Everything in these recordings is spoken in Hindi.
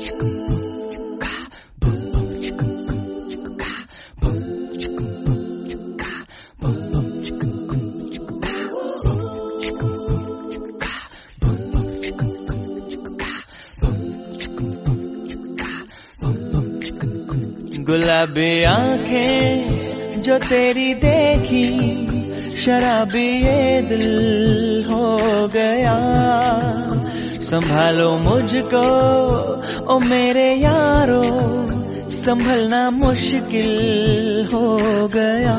गुलाबी आंखें जो तेरी देखी, शराबी ये दिल हो गया। संभालो मुझको ओ मेरे यारो, संभलना मुश्किल हो गया।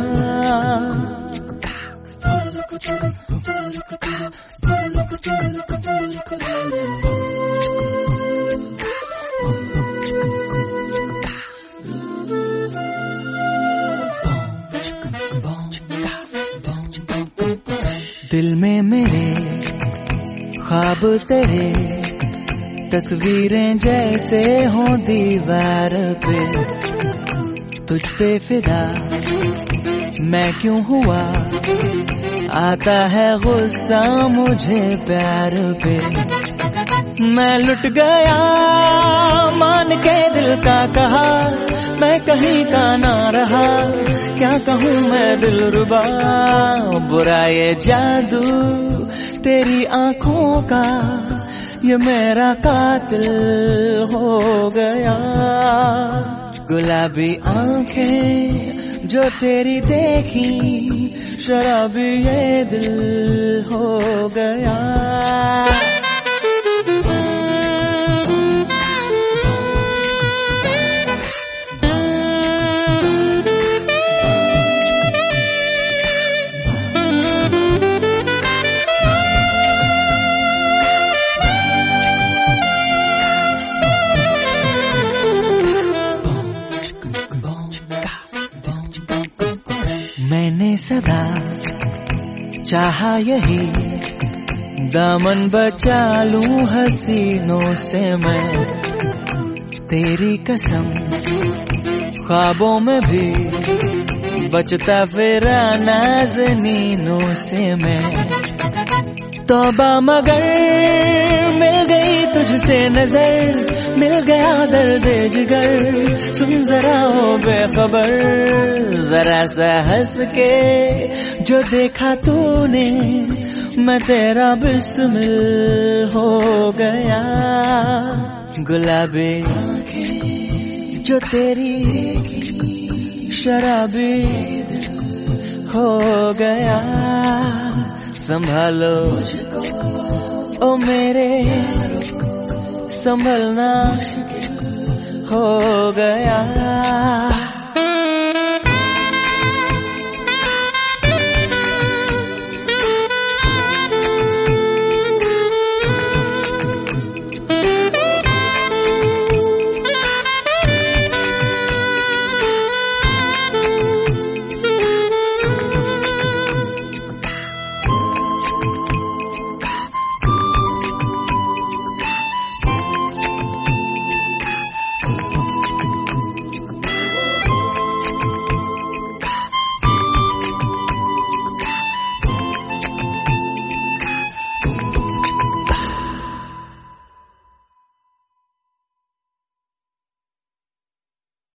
दिल में मेरे ख्वाब तेरे, तस्वीरें जैसे हों दीवार पे। तुझ पे फिदा मैं क्यों हुआ, आता है गुस्सा मुझे प्यार पे। मैं लुट गया मान के दिल का कहा, मैं कहीं का ना रहा, क्या कहूँ मैं दिलरुबा। बुरा ये जादू तेरी आंखों का, ये मेरा कातिल हो गया। गुलाबी आंखें जो तेरी देखी, शराबी ये दिल हो गया। मैंने सदा चाहा यही, दामन बचा लूं हसीनों से मैं। तेरी कसम ख्वाबों में भी बचता फिरा नाज़नीनों से मैं। तौबा मगर मिल गई तुझसे नजर, मिल गया दर्द जिगर। सुन जरा हो बेखबर, जरा सा हंस के जो देखा तूने, मैं तेरा बिस्मिल हो गया। गुलाबी जो तेरी शराबी हो गया। संभालो ओ मेरे, संभलना हो गया।